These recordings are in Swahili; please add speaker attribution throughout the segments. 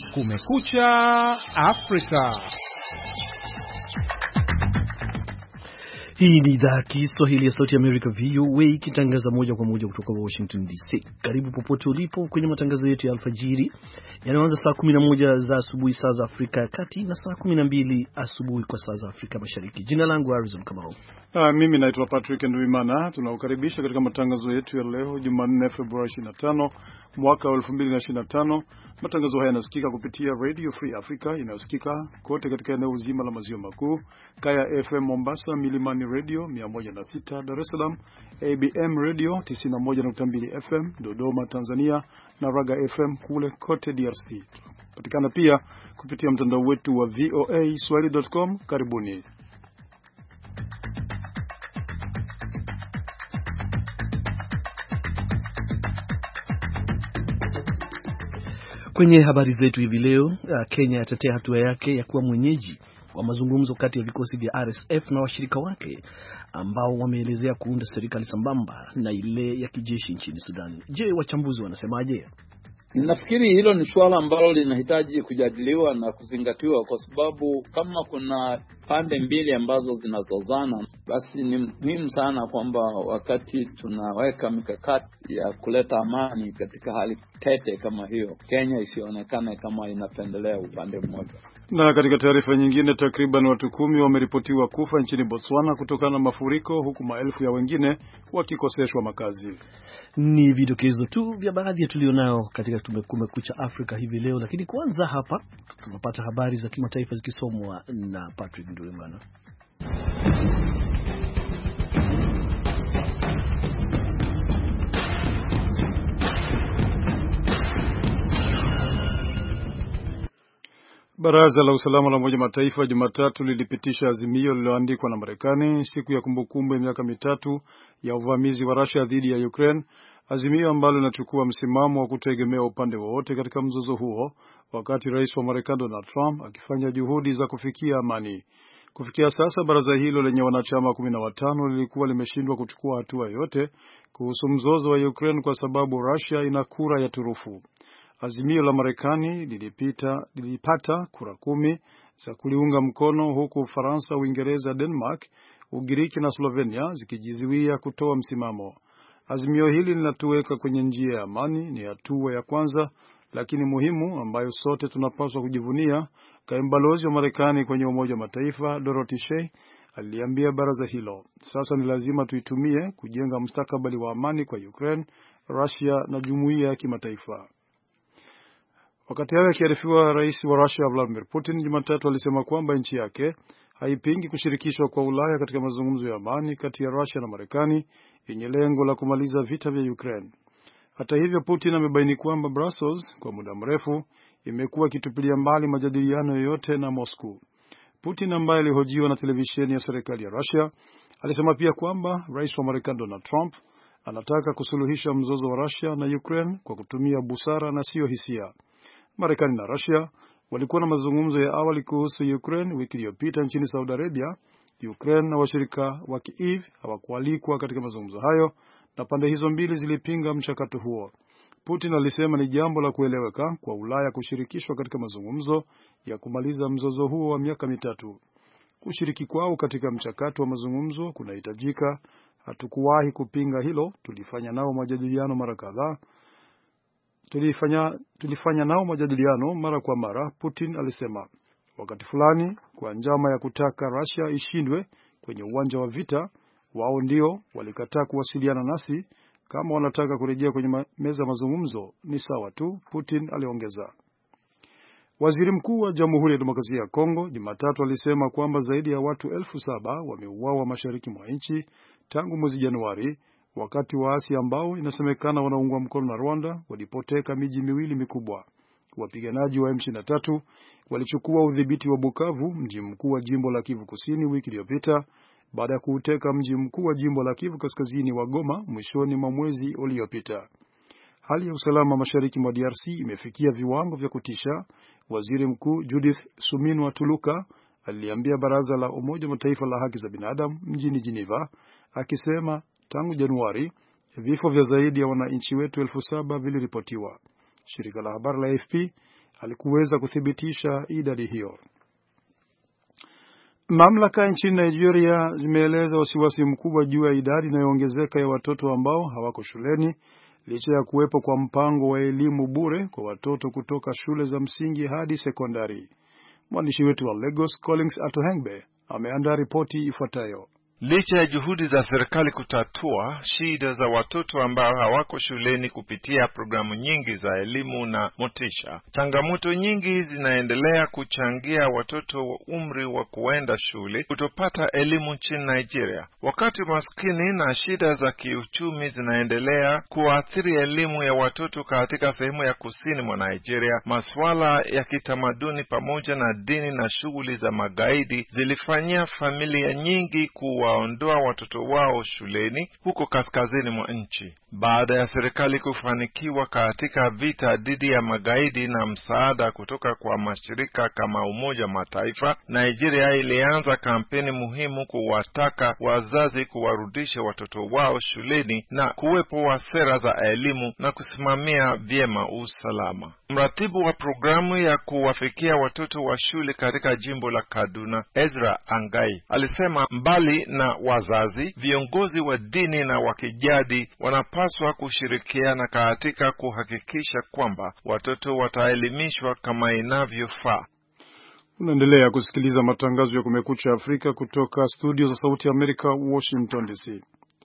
Speaker 1: Kumekucha Afrika.
Speaker 2: Hii ni idhaa ya Kiswahili ya Sauti ya Amerika VOA ikitangaza moja kwa moja kutoka Washington DC. Karibu popote ulipo kwenye matangazo yetu ya alfajiri yanayoanza saa 11 za asubuhi saa za Afrika ya Kati na saa 12 asubuhi kwa saa za Afrika Mashariki. Jina langu Harrison Kamau.
Speaker 3: Mimi naitwa Patrick Nduimana. Tunakukaribisha katika matangazo yetu ya leo Jumanne Februari 25 mwaka wa 2025. Matangazo haya yanasikika kupitia Radio Free Africa inayosikika kote katika eneo zima la maziwa makuu, Kaya FM Mombasa, Milimani Radio 106 Dar es Salaam, ABM Radio 91.2 FM Dodoma Tanzania na Raga FM kule kote DRC. Patikana pia kupitia mtandao wetu wa voaswahili.com. Karibuni.
Speaker 2: Kwenye habari zetu hivi leo, Kenya yatetea hatua yake ya kuwa mwenyeji wa mazungumzo kati ya vikosi vya RSF na washirika wake ambao wameelezea kuunda serikali sambamba na ile ya kijeshi nchini Sudan. Je, wachambuzi wanasemaje?
Speaker 4: Nafikiri hilo ni swala ambalo linahitaji kujadiliwa na kuzingatiwa, kwa sababu kama kuna pande mbili ambazo zinazozana, basi ni muhimu sana kwamba wakati tunaweka mikakati ya kuleta amani katika hali tete kama hiyo, Kenya isionekane kama inapendelea upande mmoja.
Speaker 3: Na katika taarifa nyingine, takriban watu 10 wameripotiwa kufa nchini Botswana kutokana na mafuriko, huku maelfu ya wengine wakikoseshwa makazi.
Speaker 2: Ni vidokezo tu vya baadhi ya tulionao katika Kumekucha Afrika hivi leo, lakini kwanza hapa tunapata habari za kimataifa zikisomwa na Patrick Nduimana.
Speaker 3: Baraza la Usalama la Umoja wa Mataifa Jumatatu lilipitisha azimio lililoandikwa na Marekani siku ya kumbukumbu ya miaka mitatu ya uvamizi wa Russia dhidi ya Ukraine, azimio ambalo linachukua msimamo wa kutegemea upande wowote katika mzozo huo, wakati Rais wa Marekani Donald Trump akifanya juhudi za kufikia amani. Kufikia sasa baraza hilo lenye wanachama 15 lilikuwa limeshindwa kuchukua hatua yoyote kuhusu mzozo wa Ukraine kwa sababu Russia ina kura ya turufu. Azimio la Marekani lilipata kura 10 za kuliunga mkono, huku Ufaransa, Uingereza, Denmark, Ugiriki na Slovenia zikijizuia kutoa msimamo. Azimio hili linatuweka kwenye njia ya amani, ni hatua ya kwanza lakini muhimu ambayo sote tunapaswa kujivunia, kaimu balozi wa Marekani kwenye Umoja wa Mataifa Dorothy Shea aliambia baraza hilo. Sasa ni lazima tuitumie kujenga mustakabali wa amani kwa Ukraine, Russia na jumuiya ya kimataifa. Wakati hayo akiarifiwa, rais wa Russia Vladimir Putin Jumatatu alisema kwamba nchi yake haipingi kushirikishwa kwa Ulaya katika mazungumzo ya amani kati ya Russia na Marekani yenye lengo la kumaliza vita vya Ukraine. Hata hivyo, Putin amebaini kwamba Brussels kwa muda mrefu imekuwa ikitupilia mbali majadiliano yoyote na Moscow. Putin, ambaye alihojiwa na televisheni ya serikali ya Russia, alisema pia kwamba rais wa Marekani Donald Trump anataka kusuluhisha mzozo wa Russia na Ukraine kwa kutumia busara na sio hisia. Marekani na Russia walikuwa na mazungumzo ya awali kuhusu Ukraine wiki iliyopita nchini Saudi Arabia. Ukraine na washirika wa Kiev hawakualikwa katika mazungumzo hayo na pande hizo mbili zilipinga mchakato huo. Putin alisema ni jambo la kueleweka kwa Ulaya kushirikishwa katika mazungumzo ya kumaliza mzozo huo wa miaka mitatu. Kushiriki kwao katika mchakato wa mazungumzo kunahitajika. Hatukuwahi kupinga hilo, tulifanya nao majadiliano mara kadhaa. Tulifanya nao majadiliano mara kwa mara, Putin alisema. Wakati fulani, kwa njama ya kutaka Russia ishindwe kwenye uwanja wa vita, wao ndio walikataa kuwasiliana nasi. Kama wanataka kurejea kwenye meza mazungumzo ni sawa tu, Putin aliongeza. Waziri Mkuu wa Jamhuri ya Demokrasia ya Kongo Jumatatu alisema kwamba zaidi ya watu 7,000 wameuawa mashariki mwa nchi tangu mwezi Januari, wakati waasi ambao inasemekana wanaungwa mkono na Rwanda walipoteka miji miwili mikubwa. Wapiganaji wa M23 walichukua udhibiti wa Bukavu, mji mkuu wa jimbo la Kivu Kusini, wiki iliyopita baada ya kuuteka mji mkuu wa jimbo la Kivu Kaskazini wa Goma mwishoni mwa mwezi uliopita. Hali ya usalama mashariki mwa DRC imefikia viwango vya kutisha, Waziri Mkuu Judith Suminwa Tuluka aliambia Baraza la Umoja wa Mataifa la Haki za Binadamu mjini Geneva, akisema tangu Januari vifo vya zaidi ya wananchi wetu 7,000 viliripotiwa. Shirika la habari la AFP halikuweza kuthibitisha idadi hiyo. Mamlaka nchini Nigeria zimeeleza wasiwasi mkubwa juu ya idadi inayoongezeka ya watoto ambao hawako shuleni licha ya kuwepo kwa mpango wa elimu bure kwa watoto kutoka shule za msingi hadi sekondari. Mwandishi wetu wa Lagos, Collins Atohengbe, ameandaa ripoti ifuatayo.
Speaker 5: Licha ya juhudi za serikali kutatua shida za watoto ambao hawako shuleni kupitia programu nyingi za elimu na motisha, changamoto nyingi zinaendelea kuchangia watoto wa umri wa kuenda shule kutopata elimu nchini Nigeria. Wakati maskini na shida za kiuchumi zinaendelea kuathiri elimu ya watoto katika sehemu ya kusini mwa Nigeria, masuala ya kitamaduni pamoja na dini na shughuli za magaidi zilifanyia familia nyingi kuwaondoa watoto wao shuleni huko kaskazini mwa nchi. Baada ya serikali kufanikiwa katika vita dhidi ya magaidi na msaada kutoka kwa mashirika kama Umoja Mataifa, Nigeria ilianza kampeni muhimu kuwataka wazazi kuwarudisha watoto wao shuleni na kuwepo wa sera za elimu na kusimamia vyema usalama. Mratibu wa programu ya kuwafikia watoto wa shule katika jimbo la Kaduna, Ezra Angai, alisema mbali na wazazi, viongozi wa dini na wa kijadi wanapaswa kushirikiana katika kuhakikisha kwamba watoto wataelimishwa kama inavyofaa.
Speaker 3: Unaendelea kusikiliza matangazo ya Kumekucha Afrika kutoka studio za Sauti ya Amerika, Washington DC.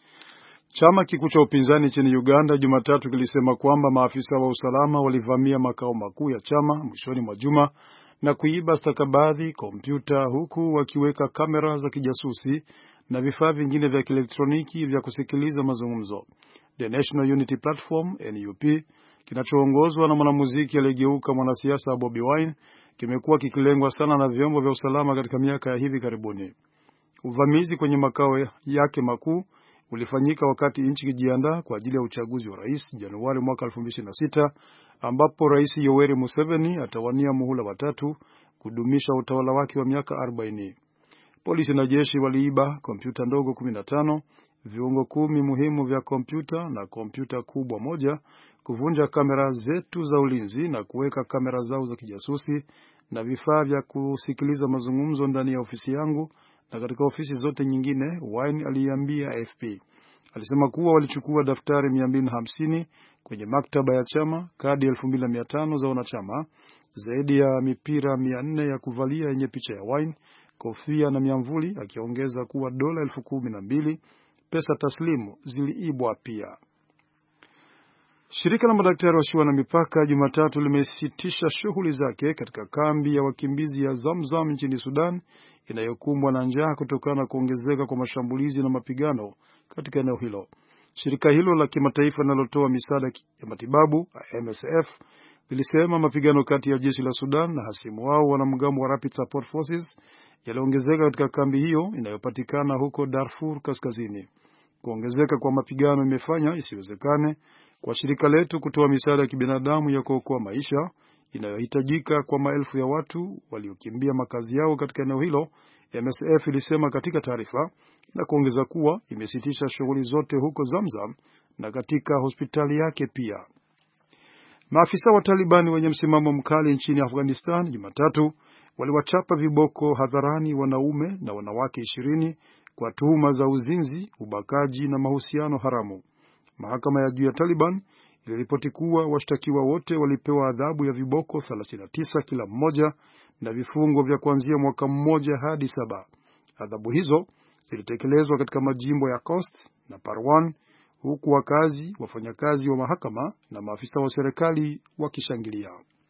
Speaker 3: Chama kikuu cha upinzani nchini Uganda Jumatatu kilisema kwamba maafisa wa usalama walivamia makao makuu ya chama mwishoni mwa juma na kuiba stakabadhi, kompyuta, huku wakiweka kamera za kijasusi na vifaa vingine vya kielektroniki vya kusikiliza mazungumzo. The National Unity Platform NUP, kinachoongozwa na mwanamuziki aliyegeuka mwanasiasa Bobi Wine, kimekuwa kikilengwa sana na vyombo vya usalama katika miaka ya hivi karibuni. Uvamizi kwenye makao yake makuu ulifanyika wakati nchi ikijiandaa kwa ajili ya uchaguzi wa rais Januari mwaka 2026, ambapo Rais Yoweri Museveni atawania muhula wa 3 kudumisha utawala wake wa miaka 40. Polisi na jeshi waliiba kompyuta ndogo 15, viungo 10 muhimu vya kompyuta na kompyuta kubwa moja, kuvunja kamera zetu za ulinzi na kuweka kamera zao za kijasusi na vifaa vya kusikiliza mazungumzo ndani ya ofisi yangu na katika ofisi zote nyingine, Wine aliambia AFP. Alisema kuwa walichukua daftari 250 kwenye maktaba ya chama, kadi 2500 za wanachama, zaidi ya mipira 400 ya kuvalia yenye picha ya Wine, kofia na miamvuli, akiongeza kuwa dola 12,000 pesa taslimu ziliibwa pia. Shirika la madaktari wasio na mipaka Jumatatu limesitisha shughuli zake katika kambi ya wakimbizi ya Zamzam nchini Sudan inayokumbwa na njaa kutokana na kuongezeka kwa mashambulizi na mapigano katika eneo hilo. Shirika hilo la kimataifa linalotoa misaada ya matibabu, MSF, lilisema mapigano kati ya jeshi la Sudan na hasimu wao wanamgambo wa Rapid Support Forces yaliongezeka katika kambi hiyo inayopatikana huko Darfur Kaskazini. Kuongezeka kwa mapigano imefanya isiwezekane kwa shirika letu kutoa misaada ya kibinadamu ya kuokoa maisha inayohitajika kwa maelfu ya watu waliokimbia makazi yao katika eneo hilo, MSF ilisema katika taarifa, na kuongeza kuwa imesitisha shughuli zote huko Zamzam na katika hospitali yake pia. Maafisa wa Taliban wenye msimamo mkali nchini Afghanistan Jumatatu waliwachapa viboko hadharani wanaume na wanawake 20 kwa tuhuma za uzinzi, ubakaji na mahusiano haramu. Mahakama ya juu ya Taliban iliripoti kuwa washtakiwa wote walipewa adhabu ya viboko 39 kila mmoja na vifungo vya kuanzia mwaka 1 hadi 7. Adhabu hizo zilitekelezwa katika majimbo ya Khost na Parwan, huku wakazi, wafanyakazi wa mahakama na maafisa wa serikali wakishangilia.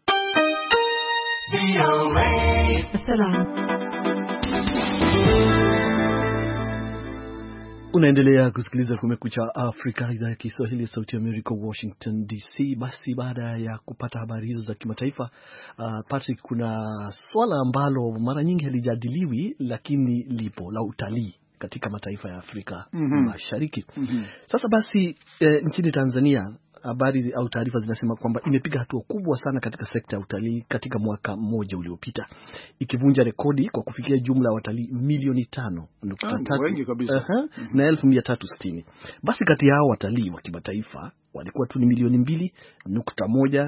Speaker 2: Unaendelea kusikiliza Kumekucha Afrika, idhaa ya Kiswahili ya Sauti ya Amerika, Washington DC. Basi baada ya kupata habari hizo za kimataifa, Patrick, kuna swala ambalo mara nyingi halijadiliwi lakini lipo, la utalii katika mataifa ya Afrika Mashariki. Sasa basi nchini Tanzania habari au taarifa zinasema kwamba imepiga hatua kubwa sana katika sekta ya utalii katika mwaka mmoja uliopita, ikivunja rekodi kwa kufikia jumla ya watalii milioni 5.3
Speaker 3: wengi kabisa
Speaker 2: na 1360. Basi kati yao watalii wa kimataifa walikuwa tu ni milioni 2.1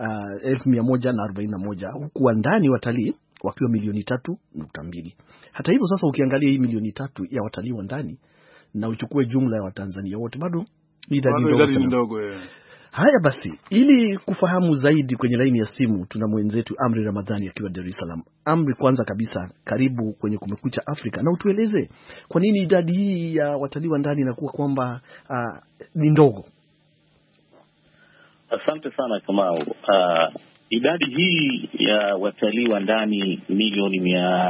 Speaker 2: 1141, huku wa ndani watalii wakiwa milioni 3.2. Hata hivyo sasa ukiangalia hii milioni 3 ya watalii wa ndani na uchukue jumla ya Watanzania wote bado ni idadi ndogo. Haya basi, ili kufahamu zaidi kwenye laini ya simu tuna mwenzetu Amri Ramadhani akiwa Dar es Salaam. Amri, kwanza kabisa karibu kwenye Kumekucha Afrika, na utueleze kwa nini idadi hii ya watalii wa ndani inakuwa kwamba ni ndogo?
Speaker 6: Asante sana Kamau. Idadi hii ya watalii wa ndani milioni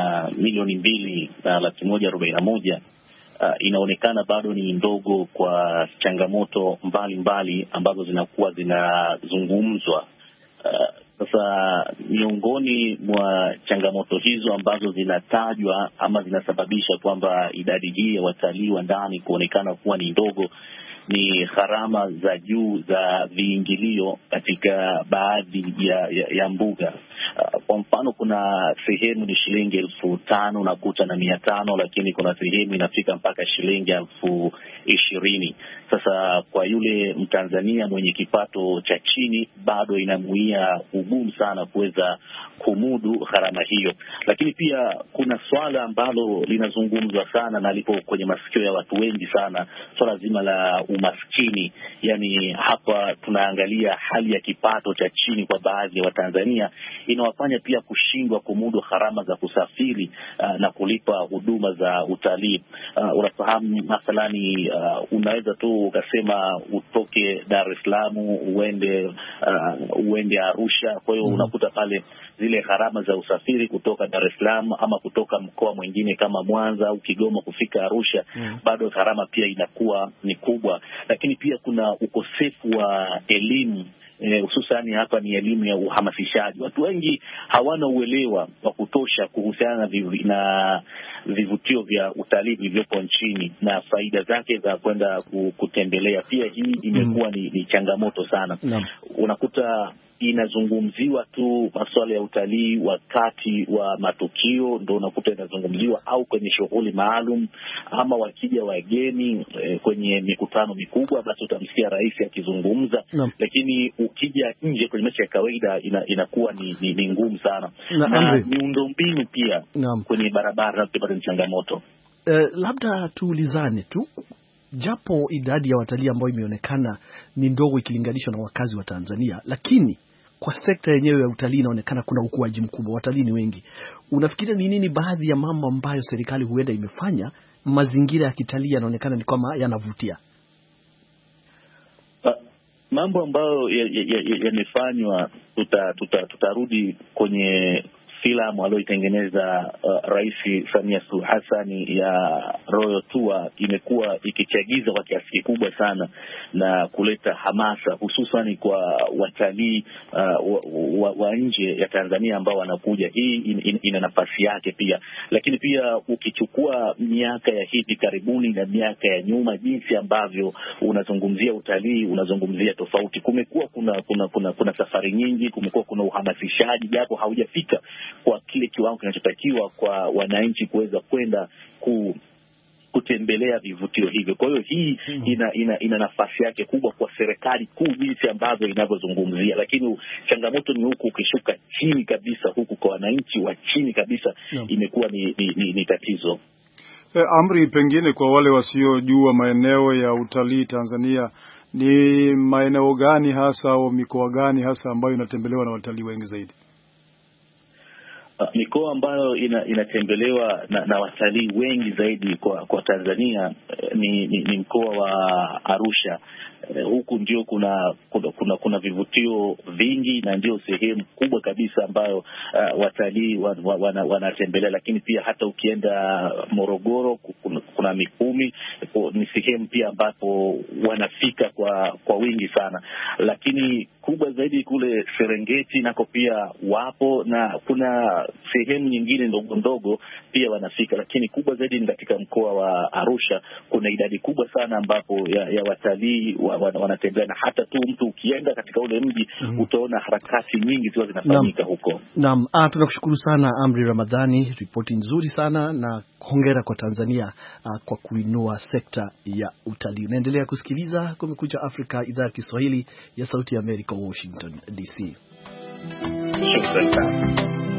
Speaker 6: 2,141,000 inaonekana bado ni ndogo kwa changamoto mbalimbali ambazo zinakuwa zinazungumzwa. Sasa miongoni mwa changamoto hizo ambazo zinatajwa ama zinasababisha kwamba idadi hii ya watalii wa ndani kuonekana kuwa ni ndogo ni gharama za juu za viingilio katika baadhi ya mbuga. Kwa mfano, kuna sehemu ni shilingi 5,000 unakuta na 500, lakini kuna sehemu inafika mpaka shilingi 20,000. Sasa kwa yule Mtanzania mwenye kipato cha chini bado inamuia ugumu sana kuweza kumudu gharama hiyo. Lakini pia kuna swala ambalo linazungumzwa sana na lipo kwenye masikio ya watu wengi sana, swala zima la umaskini. Yani hapa tunaangalia hali ya kipato cha chini kwa baadhi ya Watanzania inawafanya pia kushindwa kumudu gharama za kusafiri na kulipa huduma za utalii. Unafahamu mathalani, unaweza tu ukasema utoke Dar es Salaam uende Arusha. Kwa hiyo unakuta pale zile gharama za usafiri kutoka Dar es Salaam ama kutoka mkoa mwingine kama Mwanza au Kigoma kufika Arusha, bado gharama pia inakuwa ni kubwa. Lakini pia kuna ukosefu wa elimu, hususani hapa ni elimu ya uhamasishaji. Watu wengi hawana uelewa wa kutosha kuhusiana na vivutio vya utalii vilivyopo nchini na faida zake za kwenda kutembelea. Pia hii imekuwa ni changamoto sana. Unakuta inazungumziwa tu masuala ya utalii wakati wa matukio, ndio unakuta inazungumziwa, au kwenye shughuli maalum, ama wakija wageni kwenye mikutano mikubwa, basi utamsikia rais akizungumza. Lakini ukija nje kwenye maisha ya kawaida inakuwa ni ngumu sana. Na miundombinu pia kwenye barabara bado ni changamoto.
Speaker 2: Labda tuulizane tu, japo idadi ya watalii ambao imeonekana ni ndogo ikilinganishwa na wakazi wa Tanzania, lakini kwa sekta yenyewe ya utalii inaonekana kuna ukuaji mkubwa, watalii ni wengi. Unafikiria ni nini baadhi ya mambo ambayo serikali huenda imefanya mazingira ya kitalii yanaonekana ni kama yanavutia?
Speaker 6: Mambo ambayo yamefanywa, tutarudi kwenye filamu aliyoitengeneza Rais Samia Suluhu Hassan ya Royal Tour, imekuwa ikichagiza kwa kiasi kikubwa sana na kuleta hamasa, hususan kwa watalii wa nje ya Tanzania ambao wanakuja. Hii ina nafasi yake pia. Lakini pia ukichukua miaka ya hivi karibuni na miaka ya nyuma, jinsi ambavyo unazungumzia utalii, unazungumzia tofauti. Kumekuwa kuna safari nyingi, kumekuwa kuna uhamasishaji, japo haujafika kwa kile kiwango kinachotakiwa kwa wananchi kuweza kwenda kutembelea vivutio hivyo. Kwa hiyo hii ina nafasi yake kubwa kwa serikali kuu jinsi ambavyo inavyozungumzia, lakini changamoto ni huku ukishuka chini kabisa, huku kwa wananchi wa chini kabisa imekuwa ni tatizo.
Speaker 3: Amri, pengine kwa wale wasiojua maeneo ya utalii Tanzania, ni maeneo gani hasa au mikoa gani hasa ambayo inatembelewa na watalii wengi zaidi?
Speaker 6: Mikoa ambayo inatembelewa na watalii wengi zaidi kwa Tanzania ni mkoa wa Arusha. Huku ndio kuna vivutio vingi na ndio sehemu kubwa kabisa ambayo watalii wanatembelea. Lakini pia hata ukienda Morogoro kuna Mikumi, ni sehemu pia ambapo wanafika kwa wingi sana. Lakini kubwa zaidi kule Serengeti nako pia wapo, na kuna sehemu nyingine ndogo ndogo pia wanafika, lakini kubwa zaidi ni katika mkoa wa Arusha. Kuna idadi kubwa sana ambapo ya watalii wanatembea, na hata tu mtu ukienda katika ule mji utaona harakati nyingi ziwa zinafanyika huko.
Speaker 2: Naam, tunakushukuru sana Amri Ramadhani, ripoti nzuri sana, na hongera kwa Tanzania kwa kuinua sekta ya utalii. Naendelea kusikiliza Kumekucha Afrika, idhaa ya Kiswahili ya Sauti ya Amerika, Washington DC.
Speaker 6: Shukrani sana.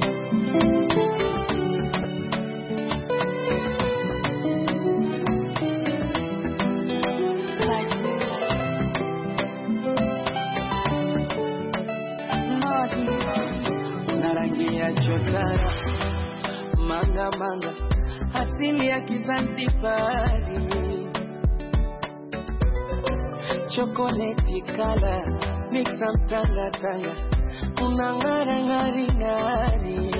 Speaker 7: Chotara manga manga asili ya Kizanzibari, chocolate kala mixa mtanga tanga unang'ara ngari ngari,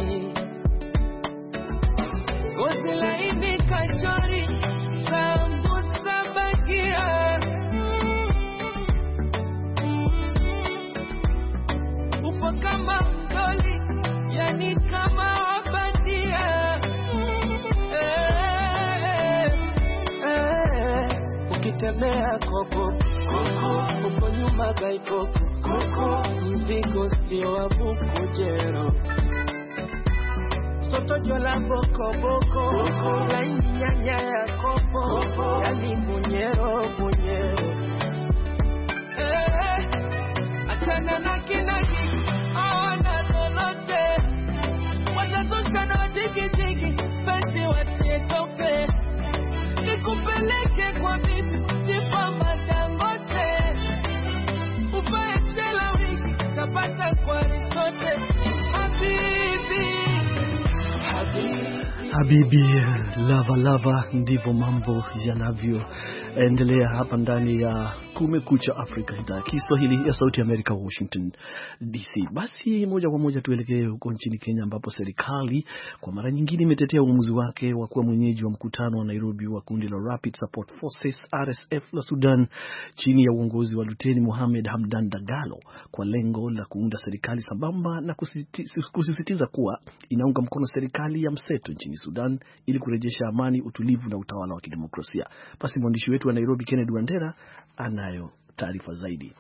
Speaker 7: gozi laini kachori sambusa bagia, upo kama mdoli yani kama wabandia, ukitembea koko koko uko nyuma gaiko koko, mzigo sio wa bukujero, soto jola boko boko laini nyanya ya kopo yani bunyero bunyero, achana na kinaki awana lolote, watazusha jiki jiki basi watetope, nikupeleke kwa bibi Tifa Madangote, upae stela wiki kapata kwa risote,
Speaker 2: Habibi lava lava, ndivyo mambo yanavyoendelea hapa ndani ya Kumekucha Afrika, idhaa ya Kiswahili ya Sauti ya Amerika, Washington DC. Basi moja kwa moja tuelekee huko nchini Kenya, ambapo serikali kwa mara nyingine imetetea uamuzi wake wa kuwa mwenyeji wa mkutano wa Nairobi wa kundi la Rapid Support Forces RSF la Sudan chini ya uongozi wa Luteni Mohamed Hamdan Dagalo, kwa lengo la kuunda serikali sambamba na kusisitiza kuwa inaunga mkono serikali ya mseto nchini Sudan ili kurejesha amani, utulivu na utawala wa kidemokrasia. Basi mwandishi wetu wa Nairobi Kennedy Wandera anayo taarifa zaidi.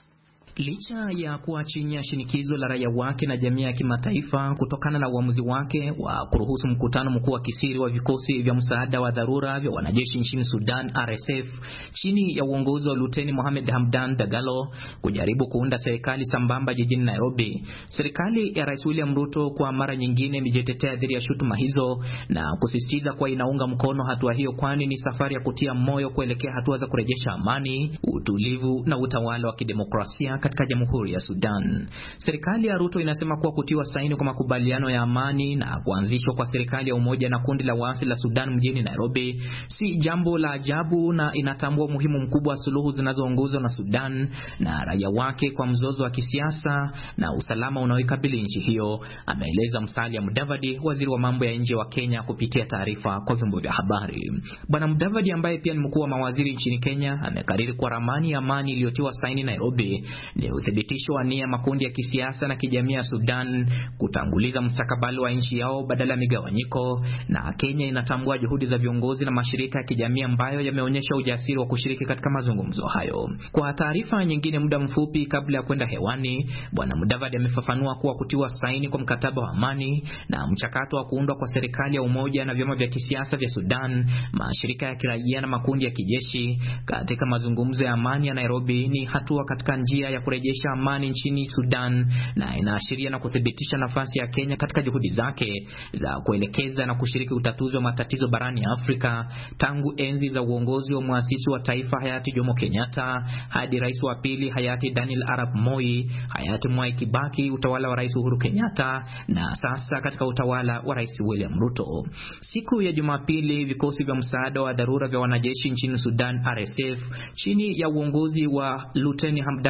Speaker 8: Licha ya kuwa chini ya shinikizo la raia wake na jamii ya kimataifa kutokana na uamuzi wake wa kuruhusu mkutano mkuu wa kisiri wa vikosi vya msaada wa dharura vya wanajeshi nchini Sudan RSF chini ya uongozi wa Luteni Mohamed Hamdan Dagalo kujaribu kuunda serikali sambamba jijini Nairobi, serikali ya Rais William Ruto kwa mara nyingine imejitetea dhidi ya shutuma hizo na kusisitiza kuwa inaunga mkono hatua hiyo, kwani ni safari ya kutia moyo kuelekea hatua za kurejesha amani, utulivu na utawala wa kidemokrasia katika Jamhuri ya Sudan. Serikali ya Ruto inasema kuwa kutiwa saini kwa makubaliano ya amani na kuanzishwa kwa serikali ya umoja na kundi la waasi la Sudan mjini Nairobi si jambo la ajabu, na inatambua umuhimu mkubwa wa suluhu zinazoongozwa na Sudan na raia wake kwa mzozo wa kisiasa na usalama unaoikabili nchi hiyo, ameeleza Musalia Mudavadi, waziri wa mambo ya nje wa Kenya, kupitia taarifa kwa vyombo vya habari. Bwana Mudavadi, ambaye pia ni mkuu wa mawaziri nchini Kenya, amekariri kwa ramani ya amani iliyotiwa saini Nairobi ni uthibitisho wa nia makundi ya kisiasa na kijamii ya Sudan kutanguliza mustakabali wa nchi yao badala ya migawanyiko, na Kenya inatambua juhudi za viongozi na mashirika ya kijamii ambayo yameonyesha ujasiri wa kushiriki katika mazungumzo hayo. Kwa taarifa nyingine, muda mfupi kabla ya kwenda hewani, Bwana Mudavadi amefafanua kuwa kutiwa saini kwa mkataba wa amani na mchakato wa kuundwa kwa serikali ya umoja na vyama vya kisiasa vya Sudan, mashirika ya kiraia na makundi ya kijeshi katika mazungumzo ya amani ya Nairobi ni hatua katika njia ya kurejesha amani nchini Sudan, na inaashiria na kuthibitisha nafasi ya Kenya katika juhudi zake za kuelekeza na kushiriki utatuzi wa matatizo barani Afrika tangu enzi za uongozi wa muasisi wa taifa hayati Jomo Kenyatta hadi rais wa pili hayati Daniel Arap Moi, hayati Mwai Kibaki, utawala wa Rais Uhuru Kenyatta, na sasa katika utawala wa Rais William Ruto. Siku ya Jumapili, vikosi vya msaada wa dharura vya wanajeshi nchini Sudan RSF chini ya uongozi wa Luteni Hamdan Dagalo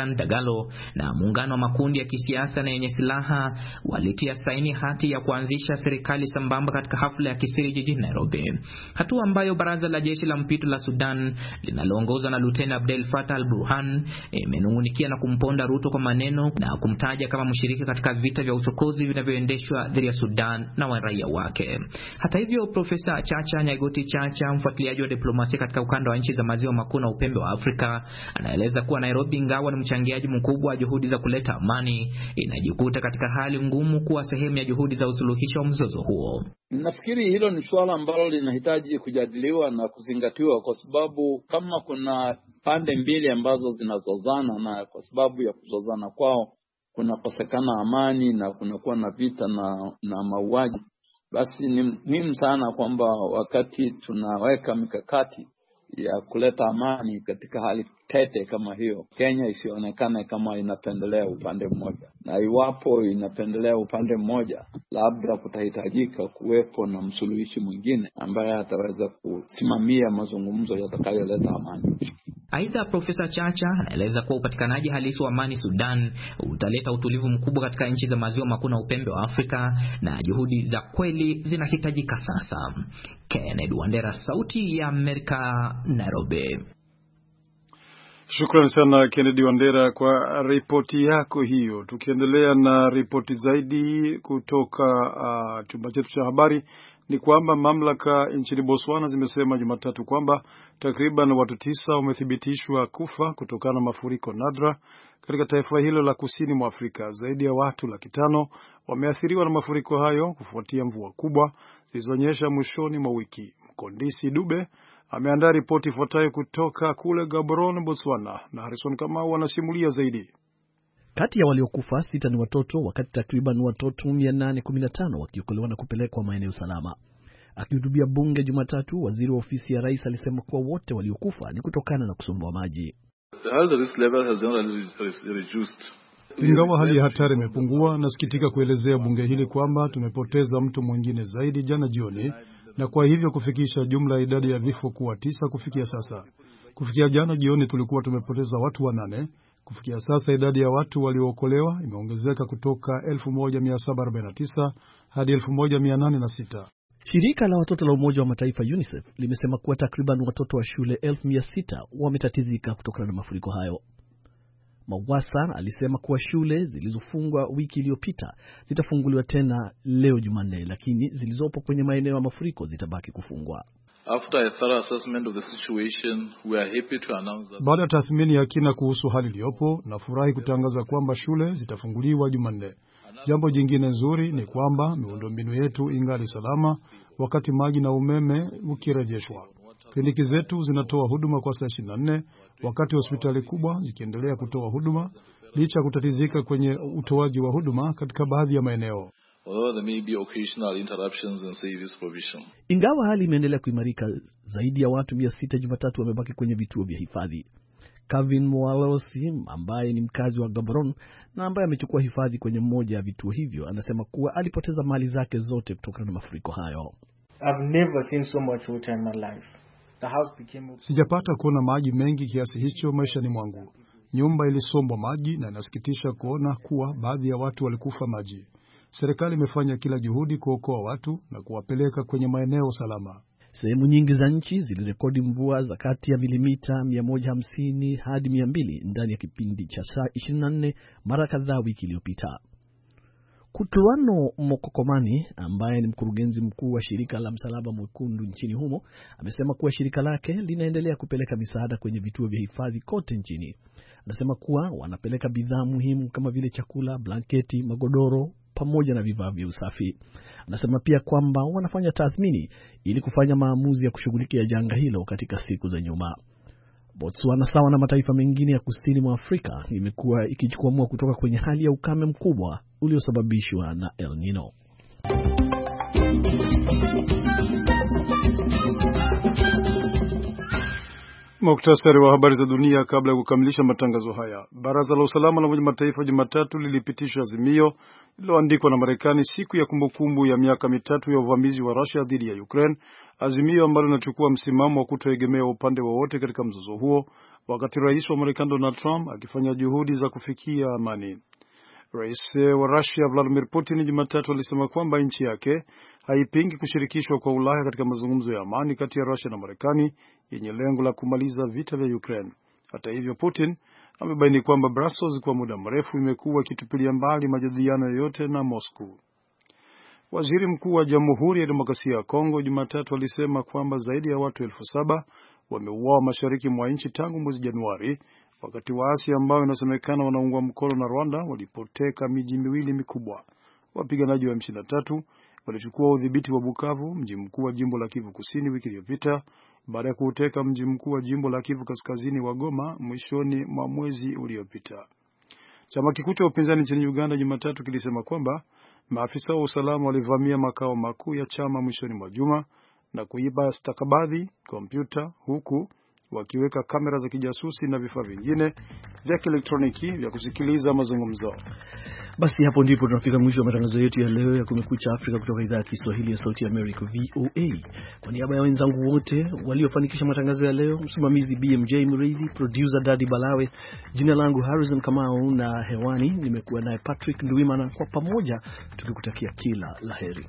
Speaker 8: Omolo na muungano wa makundi ya kisiasa na yenye silaha walitia saini hati ya kuanzisha serikali sambamba katika hafla ya kisiri jijini Nairobi. Hatua ambayo baraza la jeshi la mpito la Sudan linaloongozwa na Luteni Abdel Fattah al-Burhan imenungunikia na kumponda Ruto kwa maneno na kumtaja kama mshirika katika vita vya uchokozi vinavyoendeshwa dhidi ya Sudan na raia wake. Hata hivyo, Profesa Chacha Nyaigoti Chacha, mfuatiliaji wa diplomasia katika ukanda wa nchi za maziwa makuu na upembe wa Afrika, anaeleza kuwa Nairobi, ingawa ni mchangiaji mkubwa wa juhudi za kuleta amani, inajikuta katika hali ngumu kuwa sehemu ya juhudi za usuluhisho wa mzozo huo.
Speaker 4: Nafikiri hilo ni swala ambalo linahitaji kujadiliwa na kuzingatiwa, kwa sababu kama kuna pande mbili ambazo zinazozana na kwa sababu ya kuzozana kwao kunakosekana amani na kunakuwa na vita na mauaji, basi ni muhimu sana kwamba wakati tunaweka mikakati ya kuleta amani katika hali tete kama hiyo, Kenya isionekane kama inapendelea upande mmoja. Na iwapo inapendelea upande mmoja, labda kutahitajika kuwepo na msuluhishi mwingine ambaye ataweza kusimamia mazungumzo yatakayoleta amani.
Speaker 8: Aidha, Profesa Chacha anaeleza kuwa upatikanaji halisi wa amani Sudan utaleta utulivu mkubwa katika nchi za maziwa makuu na upembe wa Afrika, na juhudi za kweli zinahitajika sasa. Kennedy Wandera, Sauti ya Amerika, Nairobi.
Speaker 3: Shukrani sana Kennedy Wandera kwa ripoti yako hiyo. Tukiendelea na ripoti zaidi kutoka chumba chetu cha habari, ni kwamba mamlaka nchini Botswana zimesema Jumatatu kwamba takriban watu 9 wamethibitishwa kufa kutokana na mafuriko nadra katika taifa hilo la kusini mwa Afrika. Zaidi ya watu 500,000 wameathiriwa na mafuriko hayo kufuatia mvua kubwa zilizonyesha mwishoni mwa wiki. Mkondisi Dube ameandaa ripoti ifuatayo kutoka kule Gaborone, Botswana, na Harrison Kamau anasimulia zaidi.
Speaker 2: Kati ya waliokufa 6 ni watoto, wakati takriban watoto 815 wakiokolewa na kupelekwa maeneo salama. Akihutubia bunge Jumatatu, waziri wa ofisi ya rais alisema kuwa wote waliokufa ni kutokana na kusombwa maji.
Speaker 3: Ingawa hali ya hatari imepungua, nasikitika kuelezea bunge hili kwamba tumepoteza mtu mwingine zaidi jana jioni, na kwa hivyo kufikisha jumla ya idadi ya vifo kuwa 9 kufikia sasa. Kufikia jana jioni tulikuwa tumepoteza watu 8. Kufikia sasa idadi ya watu waliookolewa imeongezeka kutoka 1749 hadi 1806.
Speaker 2: Shirika la watoto la Umoja wa Mataifa UNICEF limesema kuwa takriban watoto wa shule 1600 wametatizika kutokana na mafuriko hayo. Mawasa alisema kuwa shule zilizofungwa wiki iliyopita zitafunguliwa tena leo Jumanne, lakini zilizopo kwenye maeneo ya mafuriko zitabaki kufungwa.
Speaker 3: Baada ya tathmini ya kina kuhusu hali iliyopo, nafurahi kutangaza kwamba shule zitafunguliwa Jumanne. Jambo jingine nzuri ni kwamba miundombinu yetu ingali salama wakati maji na umeme ukirejeshwa. Kliniki zetu zinatoa huduma kwa saa 24, wakati hospitali kubwa zikiendelea kutoa huduma licha kutatizika kwenye utoaji wa huduma katika baadhi ya maeneo.
Speaker 2: Ingawa hali imeendelea kuimarika, zaidi ya watu 600 Jumatatu wamebaki kwenye vituo vya hifadhi. Kevin Mwalosi ambaye ni mkazi wa Gaborone na ambaye amechukua hifadhi kwenye mmoja ya vituo hivyo, anasema kuwa alipoteza mali zake zote kutokana na mafuriko hayo.
Speaker 9: I've never seen so much water in my life.
Speaker 3: Sijapata kuona maji mengi kiasi hicho maishani mwangu. Nyumba ilisombwa maji na inasikitisha kuona kuwa baadhi ya watu walikufa maji. Serikali imefanya kila juhudi kuokoa watu na kuwapeleka kwenye maeneo salama.
Speaker 2: Sehemu nyingi za nchi zilirekodi mvua za kati ya milimita 150 hadi 200 ndani ya kipindi cha saa 24 mara kadhaa wiki iliyopita. Kutluano Mokokomani ambaye ni mkurugenzi mkuu wa shirika la Msalaba Mwekundu nchini humo amesema kuwa shirika lake linaendelea kupeleka misaada kwenye vituo vya hifadhi kote nchini. Anasema kuwa wanapeleka bidhaa muhimu kama vile chakula, blanketi, magodoro pamoja na vifaa vya usafi. Anasema pia kwamba wanafanya tathmini ili kufanya maamuzi ya kushughulikia janga hilo katika siku za nyuma. Botswana sawa na mataifa mengine ya kusini mwa Afrika imekuwa ikijikwamua kutoka kwenye hali ya ukame mkubwa uliosababishwa na El Nino.
Speaker 3: Muktasari wa habari za dunia kabla ya kukamilisha matangazo haya. Baraza la Usalama la Umoja wa Mataifa Jumatatu lilipitisha azimio lililoandikwa na Marekani siku ya kumbukumbu ya miaka mitatu ya uvamizi wa Russia dhidi ya Ukraine, azimio ambalo linachukua msimamo wa kutoegemea upande wowote katika mzozo huo, wakati rais wa Marekani Donald Trump akifanya juhudi za kufikia amani. Rais wa Russia Vladimir Putin Jumatatu alisema kwamba nchi yake haipingi kushirikishwa kwa Ulaya katika mazungumzo ya amani kati ya Russia na Marekani yenye lengo la kumaliza vita vya Ukraine. Hata hivyo, Putin amebaini kwamba Brussels kwa muda mrefu imekuwa ikitupilia mbali majadiliano yoyote na Moscow. Waziri Mkuu wa Jamhuri ya Demokrasia ya Kongo Jumatatu alisema kwamba zaidi ya watu 7,000 wameuawa mashariki mwa nchi tangu mwezi Januari, wakati waasi ambao inasemekana wanaungwa mkono na Rwanda walipoteka miji miwili mikubwa. Wapiganaji wa M23 walichukua udhibiti wa Bukavu, mji mkuu wa jimbo la Kivu Kusini, wiki iliyopita baada ya kuuteka mji mkuu wa jimbo la Kivu Kaskazini wa Goma mwishoni mwa mwezi uliopita. Chama kikuu cha upinzani nchini Uganda Jumatatu kilisema kwamba maafisa wa usalama walivamia makao makuu ya chama mwishoni mwa juma na kuiba stakabadhi, kompyuta, huku wakiweka kamera za kijasusi na vifaa vingine vya kielektroniki vya kusikiliza mazungumzo.
Speaker 2: Basi hapo ndipo tunafika mwisho wa matangazo yetu ya leo ya Kumekucha Afrika kutoka idhaa ya Kiswahili ya Sauti ya America VOA. Kwa niaba ya wenzangu wote waliofanikisha matangazo ya leo, msimamizi BMJ Mridhi, producer Daddy Balawe, jina langu Harrison Kamau na hewani nimekuwa naye Patrick Nduwimana, kwa pamoja tukikutakia kila laheri.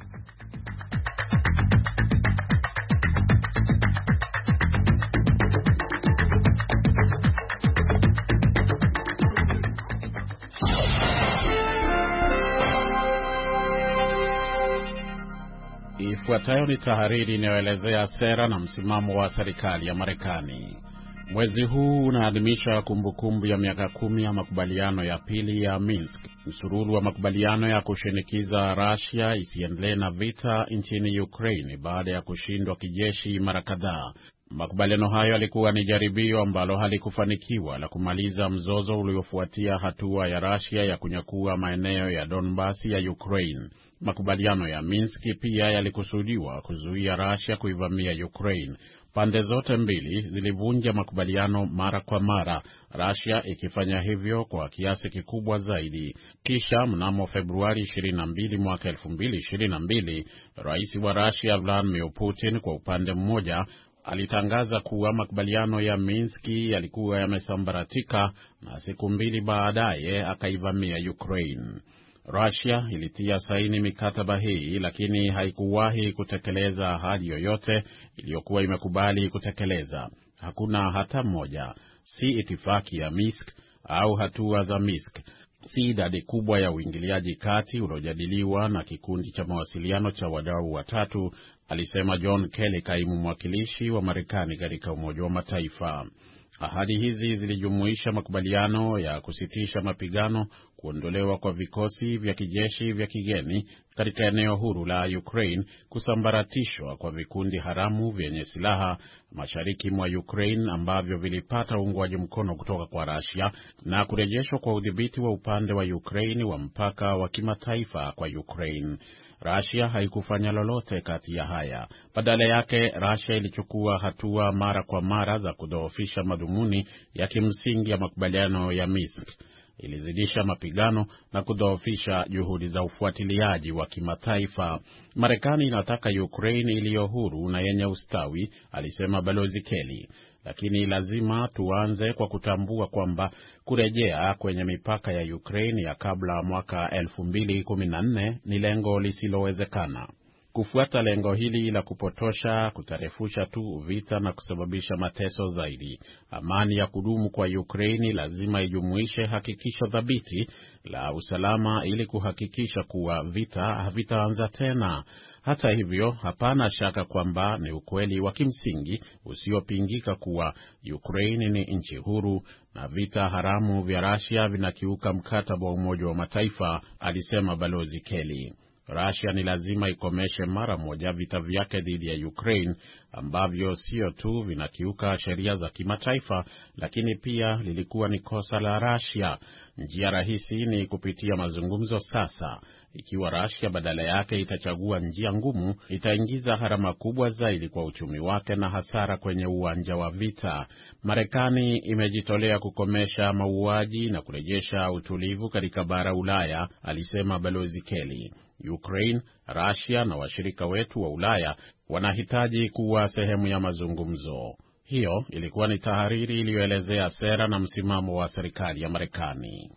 Speaker 10: Ifuatayo ni tahariri inayoelezea sera na msimamo wa serikali ya Marekani. Mwezi huu unaadhimisha kumbukumbu ya miaka 10 ya makubaliano ya pili ya Minsk, msururu wa makubaliano ya kushinikiza Russia isiendelee na vita nchini Ukraine baada ya kushindwa kijeshi mara kadhaa. Makubaliano hayo yalikuwa ni jaribio ambalo halikufanikiwa la kumaliza mzozo uliofuatia hatua ya Russia ya kunyakua maeneo ya Donbas ya Ukraine. Makubaliano ya Minsk pia yalikusudiwa kuzuia Russia kuivamia Ukraine. Pande zote mbili zilivunja makubaliano mara kwa mara, Russia ikifanya hivyo kwa kiasi kikubwa zaidi. Kisha mnamo Februari 22 mwaka 2022, rais wa Russia Vladimir Putin kwa upande mmoja alitangaza kuwa makubaliano ya Minsk yalikuwa yamesambaratika, na siku mbili baadaye akaivamia Ukraine. Russia ilitia saini mikataba hii, lakini haikuwahi kutekeleza ahadi yoyote iliyokuwa imekubali kutekeleza. Hakuna hata moja, si itifaki ya Minsk au hatua za Minsk, si idadi kubwa ya uingiliaji kati uliojadiliwa na kikundi cha mawasiliano cha wadau watatu, alisema John Kelly, kaimu mwakilishi wa Marekani katika Umoja wa Mataifa. Ahadi hizi zilijumuisha makubaliano ya kusitisha mapigano, kuondolewa kwa vikosi vya kijeshi vya kigeni katika eneo huru la Ukraine, kusambaratishwa kwa vikundi haramu vyenye silaha mashariki mwa Ukraine ambavyo vilipata uungwaji mkono kutoka kwa Russia, na kurejeshwa kwa udhibiti wa upande wa Ukraine wa mpaka wa kimataifa kwa Ukraine. Russia haikufanya lolote kati ya haya. Badala yake, Russia ilichukua hatua mara kwa mara za kudhoofisha madhumuni ya kimsingi ya makubaliano ya Minsk. Ilizidisha mapigano na kudhoofisha juhudi za ufuatiliaji wa kimataifa. Marekani inataka Ukraine iliyo huru na yenye ustawi, alisema Balozi Kelly. Lakini lazima tuanze kwa kutambua kwamba kurejea kwenye mipaka ya Ukraine ya kabla mwaka 2014 ni lengo lisilowezekana. Kufuata lengo hili la kupotosha kutarefusha tu vita na kusababisha mateso zaidi. Amani ya kudumu kwa Ukraine lazima ijumuishe hakikisho thabiti la usalama ili kuhakikisha kuwa vita havitaanza tena. Hata hivyo, hapana shaka kwamba ni ukweli wa kimsingi usiopingika kuwa Ukraine ni nchi huru na vita haramu vya Russia vinakiuka mkataba wa Umoja wa Mataifa, alisema Balozi Kelly. Russia ni lazima ikomeshe mara moja vita vyake dhidi ya Ukraine ambavyo sio tu vinakiuka sheria za kimataifa, lakini pia lilikuwa ni kosa la Russia. Njia rahisi ni kupitia mazungumzo sasa. Ikiwa Russia badala yake itachagua njia ngumu, itaingiza gharama kubwa zaidi kwa uchumi wake na hasara kwenye uwanja wa vita. Marekani imejitolea kukomesha mauaji na kurejesha utulivu katika bara Ulaya, alisema Balozi Kelly. Ukraine, Russia na washirika wetu wa Ulaya wanahitaji kuwa sehemu ya mazungumzo. Hiyo ilikuwa ni tahariri iliyoelezea sera na msimamo wa serikali ya Marekani.